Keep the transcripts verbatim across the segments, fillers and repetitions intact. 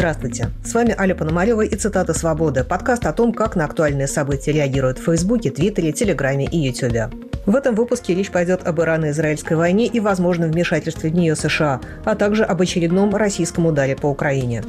Здравствуйте. С вами Аля Пономарева и «Цитата свободы». Подкаст о том, как на актуальные события реагируют в Фейсбуке, Твиттере, Телеграме и Ютубе. В этом выпуске речь пойдет об ирано-израильской войне и возможном вмешательстве в нее США, а также об очередном российском ударе по Украине.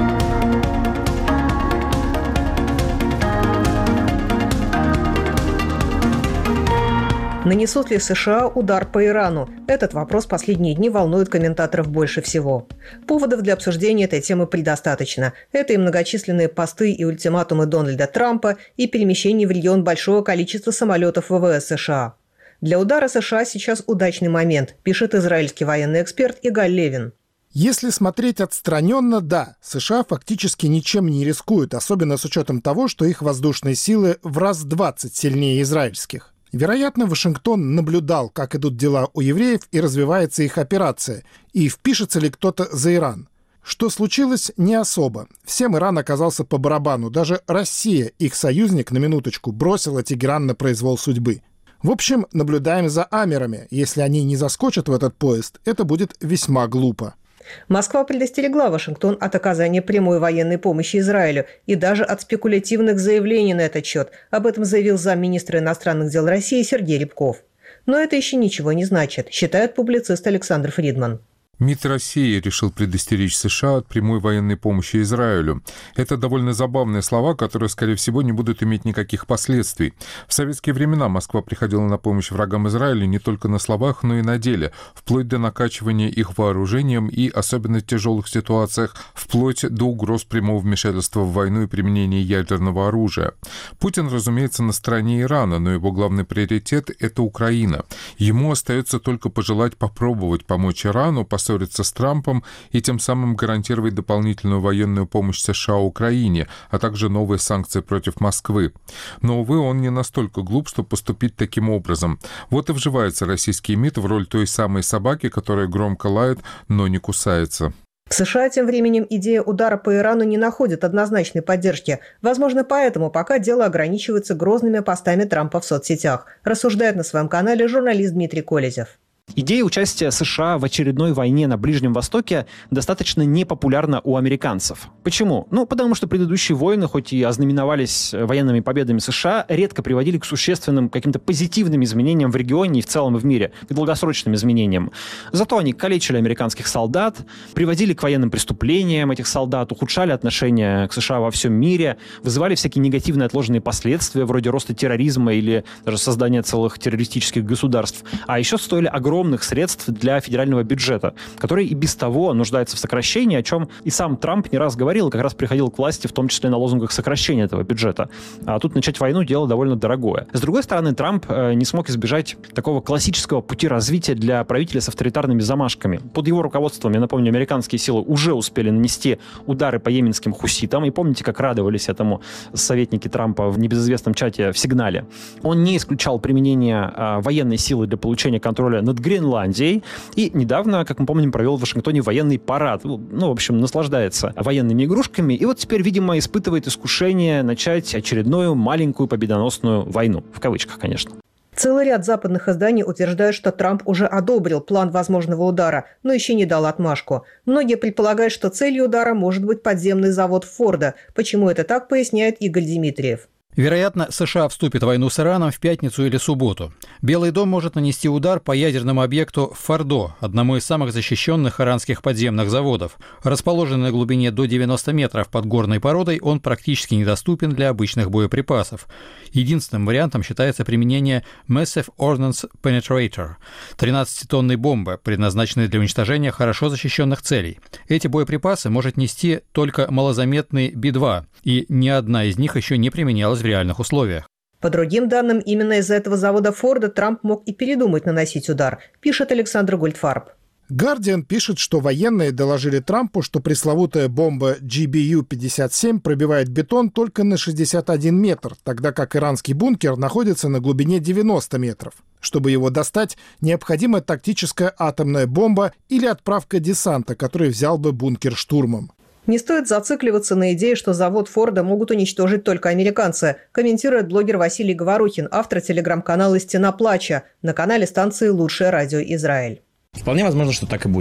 Нанесут ли США удар по Ирану? Этот вопрос последние дни волнует комментаторов больше всего. Поводов для обсуждения этой темы предостаточно. Это и многочисленные посты и ультиматумы Дональда Трампа, и перемещение в регион большого количества самолетов ВВС США. Для удара США сейчас удачный момент, пишет израильский военный эксперт Игаль Левин. Если смотреть отстраненно, да, США фактически ничем не рискуют, особенно с учетом того, что их воздушные силы в раз двадцать сильнее израильских. Вероятно, Вашингтон наблюдал, как идут дела у евреев и развивается их операция, и впишется ли кто-то за Иран. Что случилось, не особо. Всем Иран оказался по барабану. Даже Россия, их союзник, на минуточку, бросила Тегеран на произвол судьбы. В общем, наблюдаем за амерами. Если они не заскочат в этот поезд, это будет весьма глупо. Москва предостерегла Вашингтон от оказания прямой военной помощи Израилю и даже от спекулятивных заявлений на этот счет. Об этом заявил замминистра иностранных дел России Сергей Рябков. Но это еще ничего не значит, считает публицист Александр Фридман. МИД России решил предостеречь США от прямой военной помощи Израилю. Это довольно забавные слова, которые, скорее всего, не будут иметь никаких последствий. В советские времена Москва приходила на помощь врагам Израиля не только на словах, но и на деле, вплоть до накачивания их вооружением и, особенно в тяжелых ситуациях, вплоть до угроз прямого вмешательства в войну и применения ядерного оружия. Путин, разумеется, на стороне Ирана, но его главный приоритет – это Украина. Ему остается только пожелать попробовать помочь Ирану, поссориться с Трампом и тем самым гарантировать дополнительную военную помощь США Украине, а также новые санкции против Москвы. Но, увы, он не настолько глуп, чтобы поступить таким образом. Вот и вживается российский МИД в роль той самой собаки, которая громко лает, но не кусается. В США тем временем идея удара по Ирану не находит однозначной поддержки. Возможно, поэтому пока дело ограничивается грозными постами Трампа в соцсетях, рассуждает на своем канале журналист Дмитрий Колезев. Идея участия США в очередной войне на Ближнем Востоке достаточно непопулярна у американцев. Почему? Ну, потому что предыдущие войны, хоть и ознаменовались военными победами США, редко приводили к существенным каким-то позитивным изменениям в регионе и в целом и в мире, к долгосрочным изменениям. Зато они калечили американских солдат, приводили к военным преступлениям этих солдат, ухудшали отношения к США во всем мире, вызывали всякие негативные отложенные последствия, вроде роста терроризма или даже создания целых террористических государств. А еще стоили огромные огромных средств для федерального бюджета, который и без того нуждается в сокращении, о чем и сам Трамп не раз говорил, и как раз приходил к власти, в том числе на лозунгах сокращения этого бюджета. А тут начать войну — дело довольно дорогое. С другой стороны, Трамп э, не смог избежать такого классического пути развития для правителя с авторитарными замашками. Под его руководством, я напомню, американские силы уже успели нанести удары по йеменским хуситам, и помните, как радовались этому советники Трампа в небезызвестном чате в «Сигнале». Он не исключал применение э, военной силы для получения контроля над Гренландией. И недавно, как мы помним, провел в Вашингтоне военный парад. Ну, в общем, наслаждается военными игрушками. И вот теперь, видимо, испытывает искушение начать очередную маленькую победоносную войну. В кавычках, конечно. Целый ряд западных изданий утверждают, что Трамп уже одобрил план возможного удара, но еще не дал отмашку. Многие предполагают, что целью удара может быть подземный завод Форда. Почему это так, поясняет Игорь Дмитриев. Вероятно, США вступит в войну с Ираном в пятницу или субботу. Белый дом может нанести удар по ядерному объекту Фордо, одному из самых защищенных иранских подземных заводов. Расположенный на глубине до девяноста метров под горной породой, он практически недоступен для обычных боеприпасов. Единственным вариантом считается применение Massive Ordnance Penetrator – тринадцатитонной бомбы, предназначенной для уничтожения хорошо защищенных целей. Эти боеприпасы может нести только малозаметный Би два, и ни одна из них еще не применялась в реальных условиях. По другим данным, именно из-за этого завода Форда Трамп мог и передумать наносить удар, пишет Александр Гольдфарб. Гардиан пишет, что военные доложили Трампу, что пресловутая бомба Джи Би Ю пятьдесят семь пробивает бетон только на шестьдесят один метр, тогда как иранский бункер находится на глубине девяноста метров. Чтобы его достать, необходима тактическая атомная бомба или отправка десанта, который взял бы бункер штурмом. Не стоит зацикливаться на идее, что завод Форда могут уничтожить только американцы, комментирует блогер Василий Говорухин, автор телеграм-канала «Стена плача» на канале станции «Лучшее радио Израиль». Вполне возможно, что так и будет.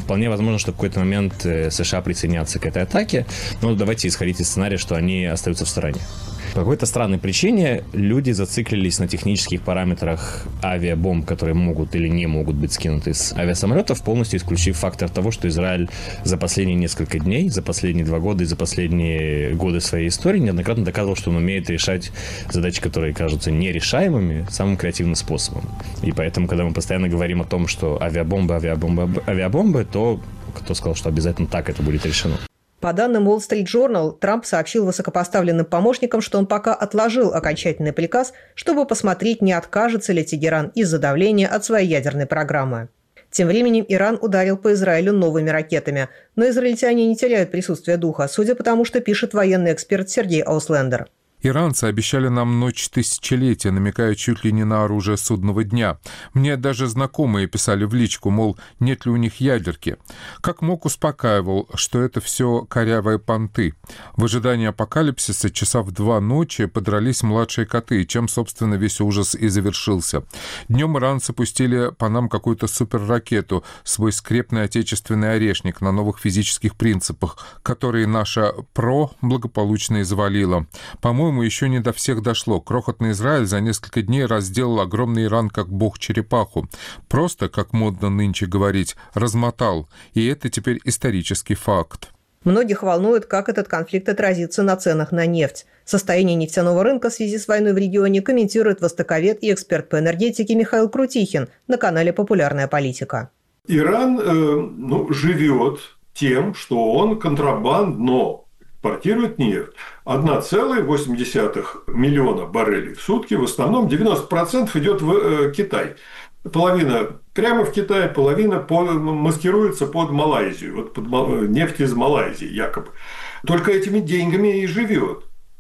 Вполне возможно, что в какой-то момент США присоединятся к этой атаке, но давайте исходить из сценария, что они остаются в стороне. По какой-то странной причине люди зациклились на технических параметрах авиабомб, которые могут или не могут быть скинуты с авиасамолетов, полностью исключив фактор того, что Израиль за последние несколько дней, за последние два года и за последние годы своей истории неоднократно доказывал, что он умеет решать задачи, которые кажутся нерешаемыми, самым креативным способом. И поэтому, когда мы постоянно говорим о том, что авиабомбы, авиабомбы, авиабомбы, то кто сказал, что обязательно так это будет решено? По данным Wall Street Journal, Трамп сообщил высокопоставленным помощникам, что он пока отложил окончательный приказ, чтобы посмотреть, не откажется ли Тегеран из-за давления от своей ядерной программы. Тем временем Иран ударил по Израилю новыми ракетами, но израильтяне не теряют присутствия духа, судя по тому, что пишет военный эксперт Сергей Ауслендер. Иранцы обещали нам ночь тысячелетия, намекая чуть ли не на оружие судного дня. Мне даже знакомые писали в личку, мол, нет ли у них ядерки. Как мог, успокаивал, что это все корявые понты. В ожидании апокалипсиса часа в два ночи подрались младшие коты, чем, собственно, весь ужас и завершился. Днем иранцы пустили по нам какую-то суперракету, свой скрепный отечественный орешник на новых физических принципах, которые наша ПРО благополучно извалила. По-моему, еще не до всех дошло. Крохотный Израиль за несколько дней разделал огромный Иран как бог черепаху. Просто, как модно нынче говорить, размотал. И это теперь исторический факт. Многих волнует, как этот конфликт отразится на ценах на нефть. Состояние нефтяного рынка в связи с войной в регионе комментирует востоковед и эксперт по энергетике Михаил Крутихин на канале «Популярная политика». Иран э, ну, живет тем, что он контрабандно экспортирует нефть. одна целая восемь десятых миллиона баррелей в сутки, в основном девяносто процентов идет в э, Китай. Половина прямо в Китай, половина под, маскируется под Малайзию, вот под нефть из Малайзии якобы. Только этими деньгами и живет.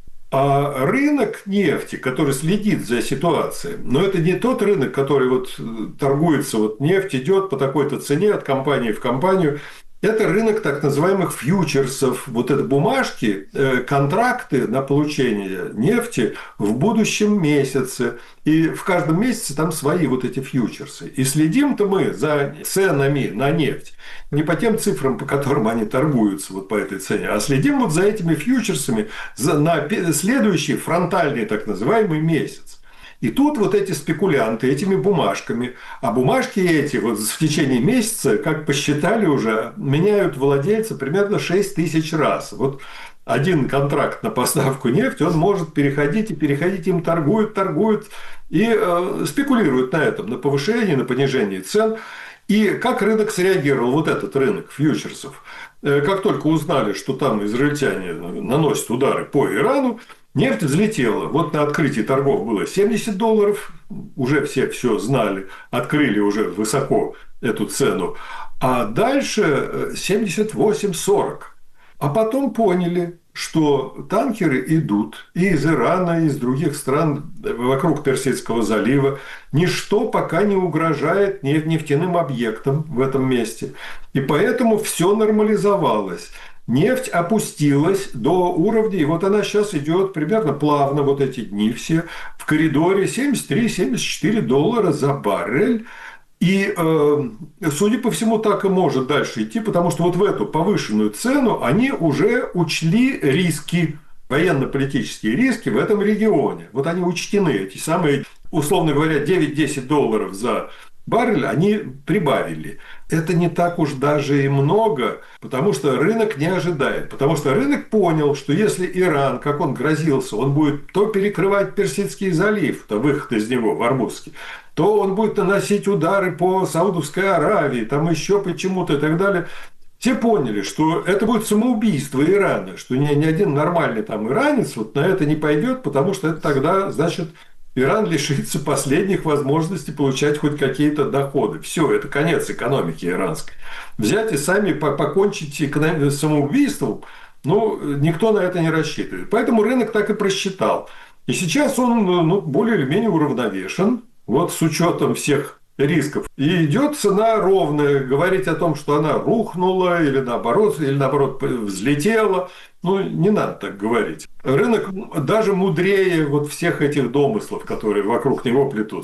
А рынок нефти, который следит за ситуацией, но это не тот рынок, который вот торгуется, вот нефть идет по такой-то цене от компании в компанию. Это рынок так называемых фьючерсов. Вот это бумажки, контракты на получение нефти в будущем месяце. И в каждом месяце там свои вот эти фьючерсы. И следим-то мы за ценами на нефть. Не по тем цифрам, по которым они торгуются вот по этой цене, а следим вот за этими фьючерсами за, на следующий фронтальный так называемый месяц. И тут вот эти спекулянты этими бумажками, а бумажки эти вот в течение месяца, как посчитали уже, меняют владельца примерно шесть тысяч раз. Вот один контракт на поставку нефти, он может переходить и переходить, им торгуют, торгуют и э, спекулируют на этом, на повышении, на понижении цен. И как рынок среагировал, вот этот рынок фьючерсов, э, как только узнали, что там израильтяне наносят удары по Ирану, нефть взлетела. Вот на открытии торгов было семьдесят долларов, уже все все знали, открыли уже высоко эту цену, а дальше семьдесят восемь сорок. А потом поняли, что танкеры идут и из Ирана, и из других стран вокруг Персидского залива. Ничто пока не угрожает нефтяным объектам в этом месте. И поэтому все нормализовалось. Нефть опустилась до уровня, и вот она сейчас идет примерно плавно, вот эти дни все, в коридоре семьдесят три - семьдесят четыре доллара за баррель. И, э, судя по всему, так и может дальше идти, потому что вот в эту повышенную цену они уже учли риски, военно-политические риски в этом регионе. Вот они учтены, эти самые, условно говоря, девять-десять долларов за баррель они прибавили. Это не так уж даже и много, потому что рынок не ожидает. Потому что рынок понял, что если Иран, как он грозился, он будет то перекрывать Персидский залив, то выход из него в Ормузске, то он будет наносить удары по Саудовской Аравии, там еще почему-то и так далее. Все поняли, что это будет самоубийство Ирана, что ни, ни один нормальный там иранец вот на это не пойдет, потому что это тогда, значит, Иран лишится последних возможностей получать хоть какие-то доходы. Все, это конец экономики иранской. Взять и сами покончить с самоубийством, ну, никто на это не рассчитывает. Поэтому рынок так и просчитал. И сейчас он ну, более или менее уравновешен, вот с учетом всех рисков. И идет цена ровная. Говорить о том, что она рухнула или наоборот, или наоборот взлетела, ну, не надо так говорить. Рынок даже мудрее вот всех этих домыслов, которые вокруг него плетутся.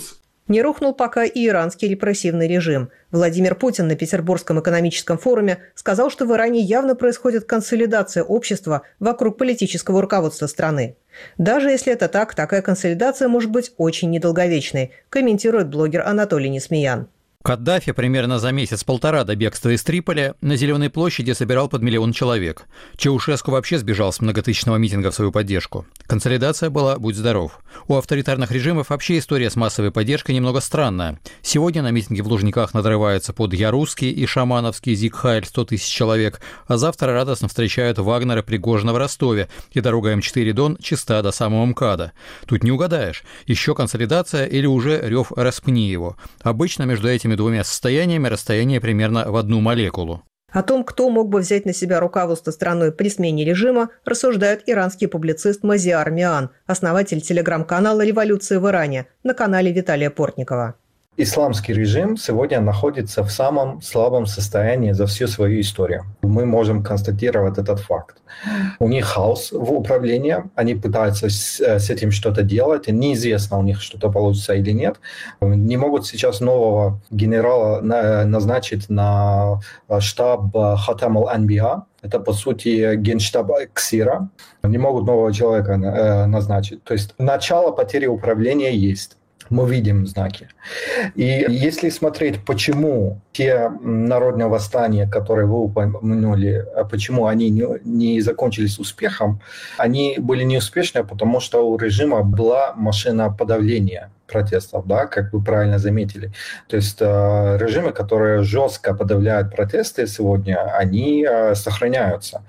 Не рухнул пока и иранский репрессивный режим. Владимир Путин на Петербургском экономическом форуме сказал, что в Иране явно происходит консолидация общества вокруг политического руководства страны. Даже если это так, такая консолидация может быть очень недолговечной, комментирует блогер Анатолий Несмеян. Каддафи примерно за месяц-полтора до бегства из Триполи на Зеленой площади собирал под миллион человек. Чаушеску вообще сбежал с многотысячного митинга в свою поддержку. Консолидация была «будь здоров». У авторитарных режимов вообще история с массовой поддержкой немного странная. Сегодня на митинге в Лужниках надрываются под «Я русский» и «Шамановский» Зиг-Хайль сто тысяч человек, а завтра радостно встречают Вагнера Пригожина в Ростове, и дорога эм четыре Дон чиста до самого МКАДа. Тут не угадаешь, еще консолидация или уже рев «распни его». Обычно между этими двумя состояниями расстояние примерно в одну молекулу. О том, кто мог бы взять на себя руководство страной при смене режима, рассуждает иранский публицист Мазиар Миан, основатель телеграм-канала «Революция в Иране» на канале Виталия Портникова. Исламский режим сегодня находится в самом слабом состоянии за всю свою историю. Мы можем констатировать этот факт. У них хаос в управлении, они пытаются с, с этим что-то делать, неизвестно у них что-то получится или нет. Не могут сейчас нового генерала на, назначить на штаб Хатам аль-Анбия. Это, по сути, генштаб Ксира. Не могут нового человека э, назначить. То есть начало потери управления есть. Мы видим знаки. И если смотреть, почему те народные восстания, которые вы упомянули, почему они не, не закончились успехом, они были неуспешны, потому что у режима была машина подавления протестов, да, как вы правильно заметили. То есть э, режимы, которые жестко подавляют протесты сегодня, они э, сохраняются.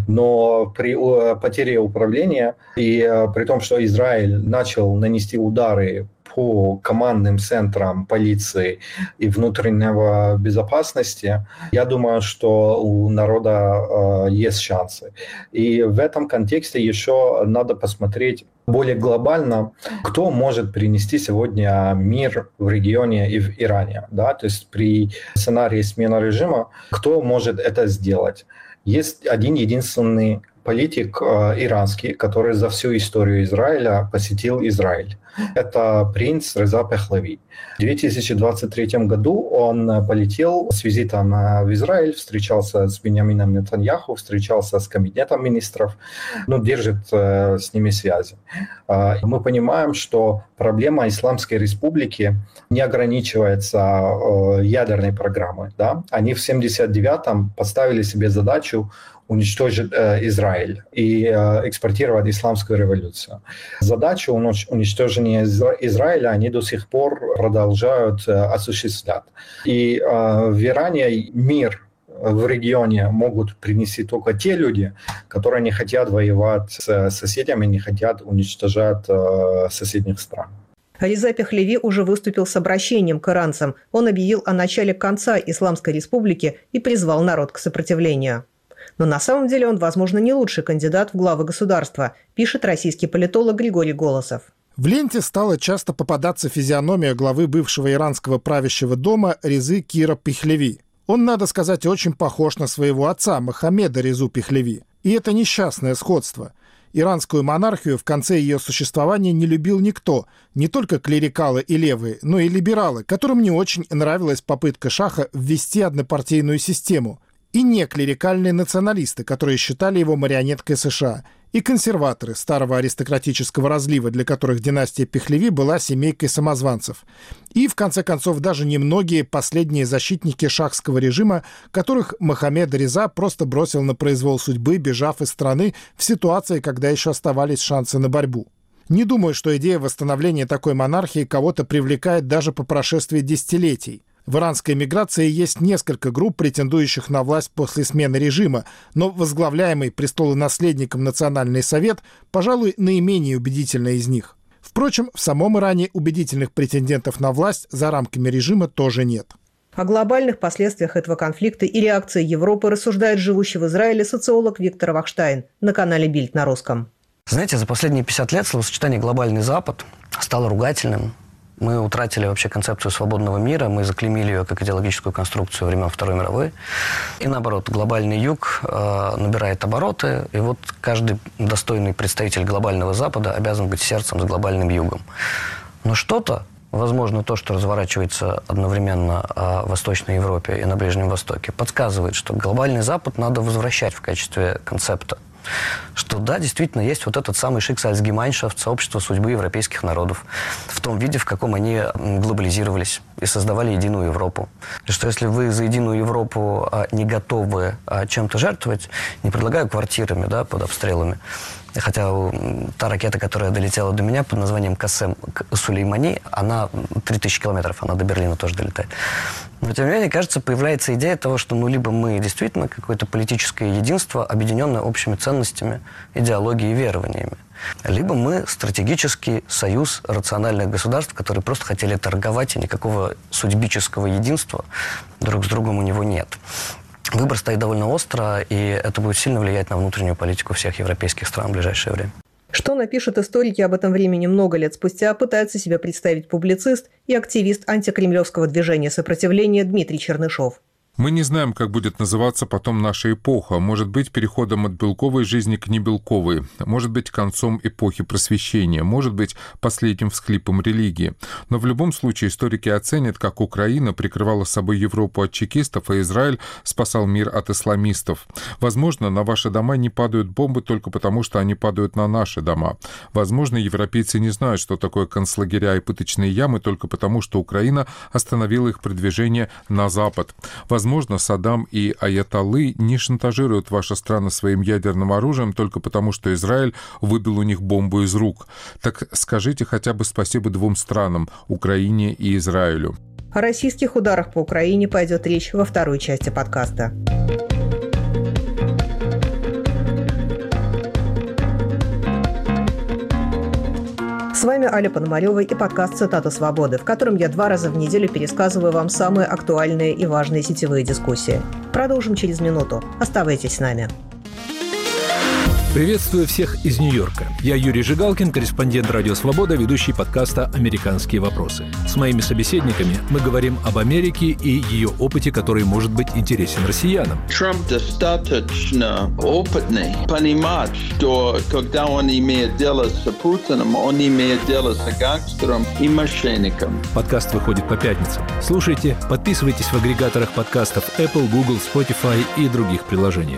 Но при э, потере управления и э, при том, что Израиль начал нанести удары по командным центрам полиции и внутреннего безопасности, я думаю, что у народа э, есть шансы. И в этом контексте еще надо посмотреть более глобально, кто может принести сегодня мир в регионе и в Иране. Да? То есть при сценарии смены режима, кто может это сделать? Есть один единственный политик э, иранский, который за всю историю Израиля посетил Израиль. Это принц Реза Пехлеви. В две тысячи двадцать третьем году он полетел с визитом в Израиль, встречался с Биньямином Нетаньяху, встречался с кабинетом министров, ну, держит э, с ними связи. Э, мы понимаем, что проблема Исламской Республики не ограничивается э, ядерной программой. Да? Они в семьдесят девятом поставили себе задачу уничтожить э, Израиль и э, экспортировать исламскую революцию. Задачу уничтожения Изра- Израиля они до сих пор продолжают э, осуществлять. И э, в Иране мир в регионе могут принести только те люди, которые не хотят воевать с соседями, не хотят уничтожать э, соседних стран. Реза Пехлеви уже выступил с обращением к иранцам. Он объявил о начале конца Исламской Республики и призвал народ к сопротивлению. Но на самом деле он, возможно, не лучший кандидат в главы государства, пишет российский политолог Григорий Голосов. В ленте стала часто попадаться физиономия главы бывшего иранского правящего дома Резы Кира Пехлеви. Он, надо сказать, очень похож на своего отца Мохаммеда Резу Пехлеви. И это несчастное сходство. Иранскую монархию в конце ее существования не любил никто, не только клерикалы и левые, но и либералы, которым не очень нравилась попытка шаха ввести однопартийную систему, и неклерикальные националисты, которые считали его марионеткой США, и консерваторы старого аристократического разлива, для которых династия Пехлеви была семейкой самозванцев. И, в конце концов, даже немногие последние защитники шахского режима, которых Мохаммед Реза просто бросил на произвол судьбы, бежав из страны в ситуации, когда еще оставались шансы на борьбу. Не думаю, что идея восстановления такой монархии кого-то привлекает даже по прошествии десятилетий. В иранской эмиграции есть несколько групп, претендующих на власть после смены режима, но возглавляемый престолонаследником Национальный совет, пожалуй, наименее убедительный из них. Впрочем, в самом Иране убедительных претендентов на власть за рамками режима тоже нет. О глобальных последствиях этого конфликта и реакции Европы рассуждает живущий в Израиле социолог Виктор Вахштайн на канале «Бильд» на русском. Знаете, за последние пятьдесят лет словосочетание «глобальный Запад» стало ругательным. Мы утратили вообще концепцию свободного мира, мы заклеймили ее как идеологическую конструкцию времен Второй мировой. И наоборот, глобальный юг э, набирает обороты, и вот каждый достойный представитель глобального Запада обязан быть сердцем с глобальным югом. Но что-то возможно, то, что разворачивается одновременно в Восточной Европе и на Ближнем Востоке, подсказывает, что глобальный Запад надо возвращать в качестве концепта. Что да, действительно, есть вот этот самый Schicksalsgemeinschaft, сообщество судьбы европейских народов, в том виде, в каком они глобализировались и создавали единую Европу. И что если вы за единую Европу не готовы чем-то жертвовать, не предлагаю квартирами, да, под обстрелами, хотя та ракета, которая долетела до меня под названием Касем Сулеймани, она три тысячи километров, она до Берлина тоже долетает. Но, тем не менее, кажется, появляется идея того, что ну, либо мы действительно какое-то политическое единство, объединенное общими ценностями, идеологией и верованиями, либо мы стратегический союз рациональных государств, которые просто хотели торговать, и никакого судьбического единства друг с другом у него нет. Выбор стоит довольно остро, и это будет сильно влиять на внутреннюю политику всех европейских стран в ближайшее время. Что напишут историки об этом времени много лет спустя, пытается себе представить публицист и активист антикремлевского движения сопротивления Дмитрий Чернышов. Мы не знаем, как будет называться потом наша эпоха. Может быть, переходом от белковой жизни к небелковой. Может быть, концом эпохи просвещения. Может быть, последним всхлипом религии. Но в любом случае историки оценят, как Украина прикрывала собой Европу от чекистов, а Израиль спасал мир от исламистов. Возможно, на ваши дома не падают бомбы только потому, что они падают на наши дома. Возможно, европейцы не знают, что такое концлагеря и пыточные ямы только потому, что Украина остановила их продвижение на Запад. Возможно, Саддам и аятоллы не шантажируют ваши страны своим ядерным оружием только потому, что Израиль выбил у них бомбу из рук. Так скажите хотя бы спасибо двум странам – Украине и Израилю. О российских ударах по Украине пойдет речь во второй части подкаста. С вами Аля Пономарева и подкаст «Цитата свободы», в котором я два раза в неделю пересказываю вам самые актуальные и важные сетевые дискуссии. Продолжим через минуту. Оставайтесь с нами. Приветствую всех из Нью-Йорка. Я Юрий Жигалкин, корреспондент «Радио Свобода», ведущий подкаста «Американские вопросы». С моими собеседниками мы говорим об Америке и ее опыте, который может быть интересен россиянам. Трамп достаточно опытный понимать, что когда он имеет дело с Путиным, он имеет дело с гангстером и мошенником. Подкаст выходит по пятницам. Слушайте, подписывайтесь в агрегаторах подкастов Apple, Google, Spotify и других приложениях.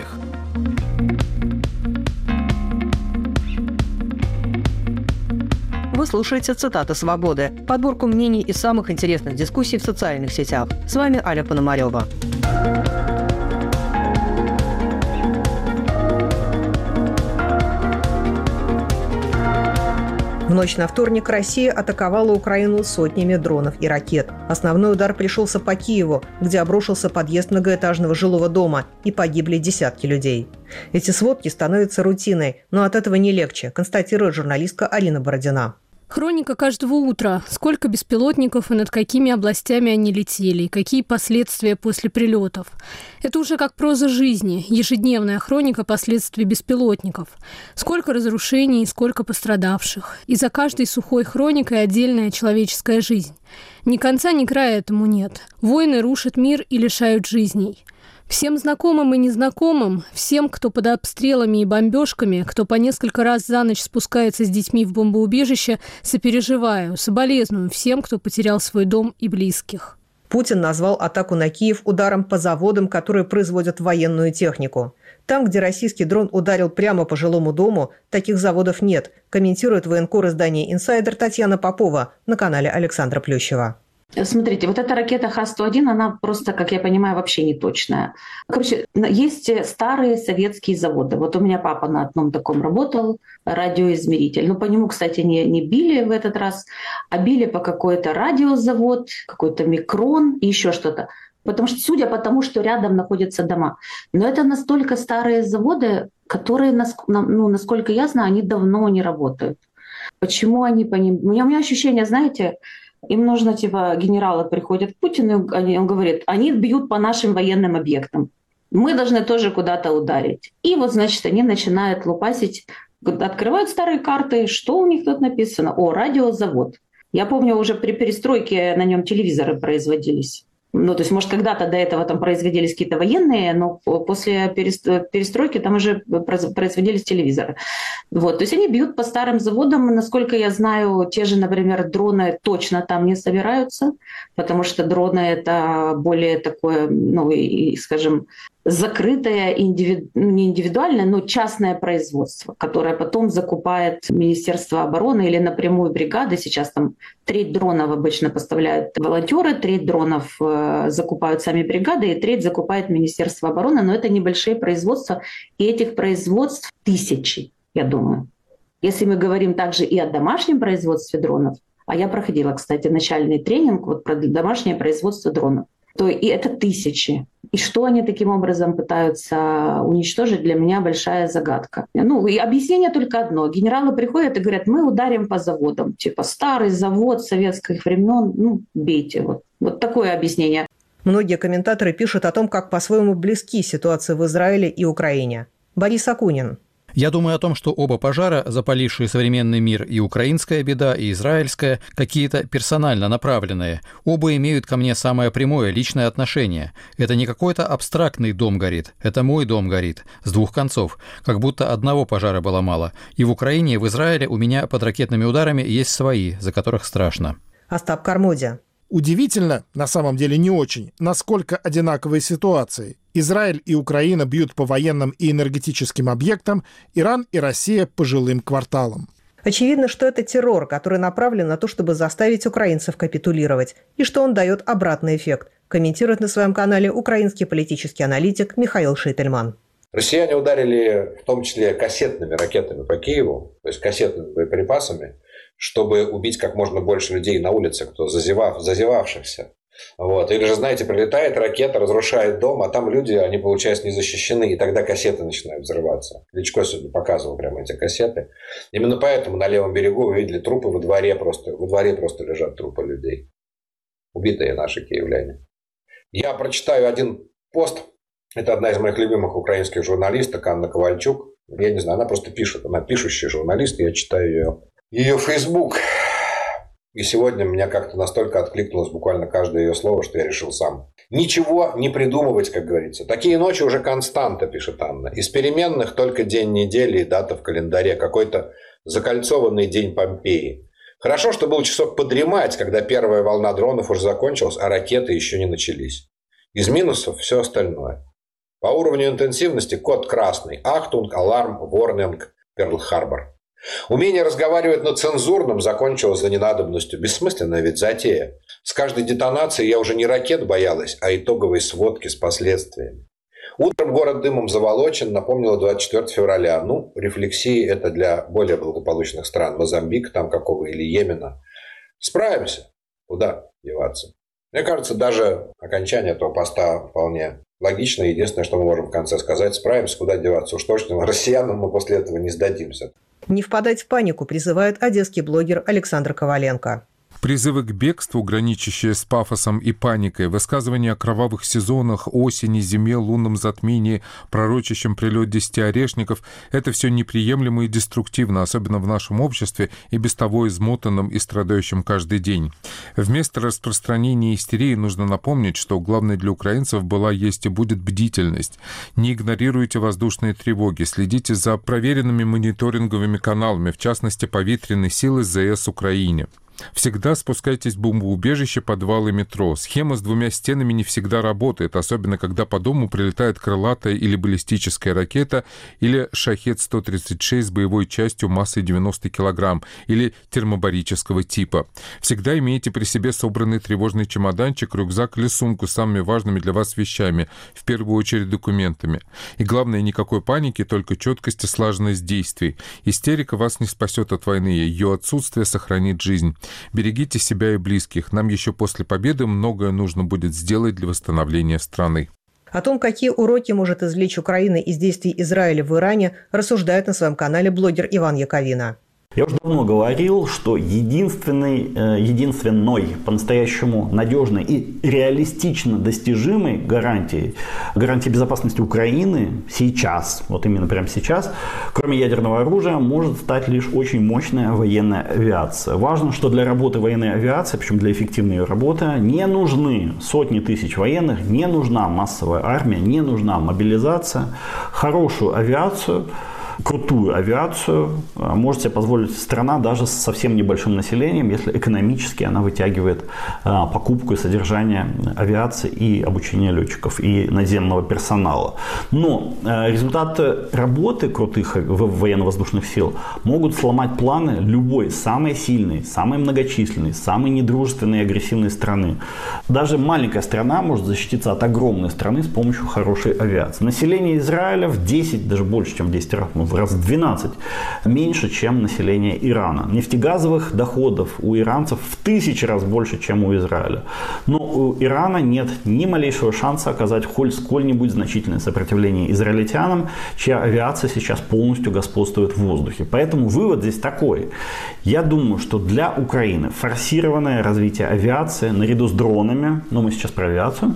Вы слушаете «Цитаты свободы» – подборку мнений из самых интересных дискуссий в социальных сетях. С вами Аля Пономарева. В ночь на вторник Россия атаковала Украину сотнями дронов и ракет. Основной удар пришелся по Киеву, где обрушился подъезд многоэтажного жилого дома и погибли десятки людей. Эти сводки становятся рутиной, но от этого не легче, констатирует журналистка Арина Бородина. Хроника каждого утра. Сколько беспилотников и над какими областями они летели, и какие последствия после прилетов. Это уже как проза жизни, ежедневная хроника последствий беспилотников. Сколько разрушений и сколько пострадавших. И за каждой сухой хроникой отдельная человеческая жизнь. Ни конца, ни края этому нет. Войны рушат мир и лишают жизней. Всем знакомым и незнакомым, всем, кто под обстрелами и бомбежками, кто по несколько раз за ночь спускается с детьми в бомбоубежище, сопереживаю, соболезную всем, кто потерял свой дом и близких. Путин назвал атаку на Киев ударом по заводам, которые производят военную технику. Там, где российский дрон ударил прямо по жилому дому, таких заводов нет, комментирует военкор издания «Инсайдер» Татьяна Попова на канале Александра Плющева. Смотрите, вот эта ракета Х сто один, она просто, как я понимаю, вообще не точная. Короче, есть старые советские заводы. Вот у меня папа на одном таком работал, радиоизмеритель. Ну, по нему, кстати, не, не били в этот раз, а били по какой-то радиозавод, какой-то микрон и еще что-то. Потому что, судя по тому, что рядом находятся дома. Но это настолько старые заводы, которые, ну, насколько я знаю, они давно не работают. Почему они по ним... У меня, у меня ощущение, знаете... Им нужно, типа, генералы приходят к Путину, и он говорит, они бьют по нашим военным объектам. Мы должны тоже куда-то ударить. И вот, значит, они начинают лупасить, открывают старые карты, что у них тут написано? О, радиозавод. Я помню, уже при перестройке на нем телевизоры производились. Ну, то есть, может, когда-то до этого там производились какие-то военные, но после перестройки там уже производились телевизоры. Вот. То есть они бьют по старым заводам. Насколько я знаю, те же, например, дроны точно там не собираются, потому что дроны — это более такое, ну, и, скажем, закрытое, индивиду... не индивидуальное, но частное производство, которое потом закупает Министерство обороны или напрямую бригады. Сейчас там треть дронов обычно поставляют волонтеры, треть дронов э, закупают сами бригады, и треть закупает Министерство обороны. Но это небольшие производства, и этих производств тысячи, я думаю. Если мы говорим также и о домашнем производстве дронов, а я проходила, кстати, начальный тренинг вот про домашнее производство дронов, то и это тысячи. И что они таким образом пытаются уничтожить, для меня большая загадка. Ну, и объяснение только одно. Генералы приходят и говорят: мы ударим по заводам. Типа старый завод советских времен, ну, бейте. Вот, вот такое объяснение. Многие комментаторы пишут о том, как по-своему близки ситуации в Израиле и Украине. Борис Акунин. Я думаю о том, что оба пожара, запалившие современный мир, и украинская беда, и израильская, какие-то персонально направленные. Оба имеют ко мне самое прямое личное отношение. Это не какой-то абстрактный дом горит, это мой дом горит, с двух концов. Как будто одного пожара было мало. И в Украине, и в Израиле у меня под ракетными ударами есть свои, за которых страшно. Остап Кармоди. Удивительно, на самом деле не очень, насколько одинаковые ситуации. Израиль и Украина бьют по военным и энергетическим объектам, Иран и Россия по жилым кварталам. Очевидно, что это террор, который направлен на то, чтобы заставить украинцев капитулировать, и что он дает обратный эффект, комментирует на своем канале украинский политический аналитик Михаил Шейтельман. Россияне ударили в том числе кассетными ракетами по Киеву, то есть кассетными боеприпасами, чтобы убить как можно больше людей на улице, кто зазевав, зазевавшихся. Вот. Или же, знаете, прилетает ракета, разрушает дом, а там люди, они, получается, не защищены, и тогда кассеты начинают взрываться. Кличко сегодня показывал прямо эти кассеты. Именно поэтому на левом берегу вы видели трупы во дворе, просто, во дворе просто лежат трупы людей. Убитые наши киевляне. Я прочитаю один пост. Это одна из моих любимых украинских журналисток, Анна Ковальчук. Я не знаю, она просто пишет. Она пишущий журналист, я читаю ее. Ее Facebook. И сегодня меня как-то настолько откликнулось буквально каждое ее слово, что я решил сам. Ничего не придумывать, как говорится. Такие ночи уже константа, пишет Анна. Из переменных только день недели и дата в календаре. Какой-то закольцованный день Помпеи. Хорошо, что был часок подремать, когда первая волна дронов уже закончилась, а ракеты еще не начались. Из минусов все остальное. По уровню интенсивности код красный. Ахтунг, аларм, ворнинг, Перл-Харбор. Умение разговаривать на цензурном закончилось за ненадобностью. Бессмысленная ведь затея. С каждой детонацией я уже не ракет боялась, а итоговой сводки с последствиями. Утром город дымом заволочен, напомнило двадцать четвёртого февраля. Ну, рефлексии это для более благополучных стран. Мозамбик там какого или Йемена. Справимся. Куда деваться? Мне кажется, даже окончание этого поста вполне логично. Единственное, что мы можем в конце сказать: справимся, куда деваться. Уж точно россиянам мы после этого не сдадимся. Не впадать в панику призывает одесский блогер Александр Коваленко. Призывы к бегству, граничащие с пафосом и паникой, высказывания о кровавых сезонах, осени, зиме, лунном затмении, пророчащем прилет десяти орешников – это все неприемлемо и деструктивно, особенно в нашем обществе и без того измотанном и страдающем каждый день. Вместо распространения истерии нужно напомнить, что главной для украинцев была, есть и будет бдительность. Не игнорируйте воздушные тревоги, следите за проверенными мониторинговыми каналами, в частности, повітряной силы ЗС Украине. Всегда спускайтесь в бомбоубежище, подвалы, метро. Схема с двумя стенами не всегда работает, особенно когда по дому прилетает крылатая или баллистическая ракета, или шахед сто тридцать шесть с боевой частью массой девяносто килограмм, или термобарического типа. Всегда имейте при себе собранный тревожный чемоданчик, рюкзак или сумку с самыми важными для вас вещами, в первую очередь документами. И главное, никакой паники, только четкость и слаженность действий. Истерика вас не спасет от войны, ее отсутствие сохранит жизнь. Берегите себя и близких. Нам еще после победы многое нужно будет сделать для восстановления страны. О том, какие уроки может извлечь Украина из действий Израиля в Иране, рассуждает на своем канале блогер Иван Яковина. Я уже давно говорил, что единственный, единственной по-настоящему надежной и реалистично достижимой гарантией, гарантией безопасности Украины сейчас, вот именно прямо сейчас, кроме ядерного оружия, может стать лишь очень мощная военная авиация. Важно, что для работы военной авиации, причем для эффективной ее работы, не нужны сотни тысяч военных, не нужна массовая армия, не нужна мобилизация. Хорошую авиацию, крутую авиацию может себе позволить страна даже с совсем небольшим населением, если экономически она вытягивает а, покупку и содержание авиации и обучение летчиков и наземного персонала. Но а, результаты работы крутых военно-воздушных сил могут сломать планы любой самой сильной, самой многочисленной, самой недружественной и агрессивной страны. Даже маленькая страна может защититься от огромной страны с помощью хорошей авиации. Население Израиля в десять, даже больше, чем в десять раз, в раз в двенадцать меньше, чем население Ирана. Нефтегазовых доходов у иранцев в тысячи раз больше, чем у Израиля. Но у Ирана нет ни малейшего шанса оказать хоть сколь-нибудь значительное сопротивление израильтянам, чья авиация сейчас полностью господствует в воздухе. Поэтому вывод здесь такой. Я думаю, что для Украины форсированное развитие авиации наряду с дронами, но мы сейчас про авиацию,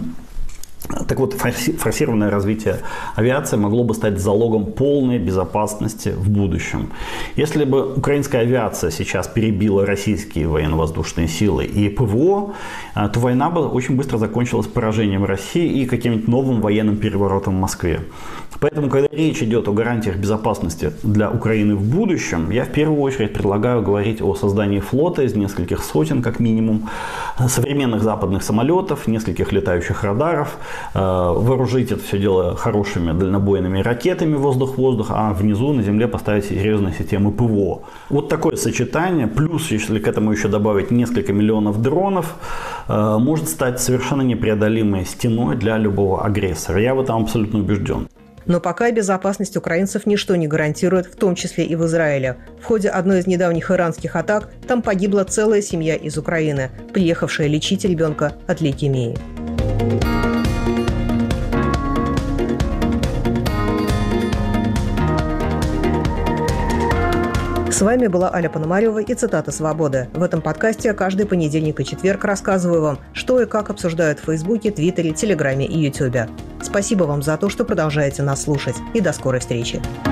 так вот, форсированное развитие авиации могло бы стать залогом полной безопасности в будущем. Если бы украинская авиация сейчас перебила российские военно-воздушные силы и ПВО, то война бы очень быстро закончилась поражением России и каким-нибудь новым военным переворотом в Москве. Поэтому, когда речь идет о гарантиях безопасности для Украины в будущем, я в первую очередь предлагаю говорить о создании флота из нескольких сотен, как минимум, современных западных самолетов, нескольких летающих радаров, вооружить это все дело хорошими дальнобойными ракетами воздух-воздух, а внизу на земле поставить серьезные системы ПВО. Вот такое сочетание, плюс, если к этому еще добавить несколько миллионов дронов, может стать совершенно непреодолимой стеной для любого агрессора. Я в этом абсолютно убежден. Но пока безопасность украинцев ничто не гарантирует, в том числе и в Израиле. В ходе одной из недавних иранских атак там погибла целая семья из Украины, приехавшая лечить ребенка от лейкемии. С вами была Аля Пономарева и «Цитата свободы». В этом подкасте каждый понедельник и четверг рассказываю вам, что и как обсуждают в Фейсбуке, Твиттере, Телеграме и Ютубе. Спасибо вам за то, что продолжаете нас слушать. И до скорой встречи.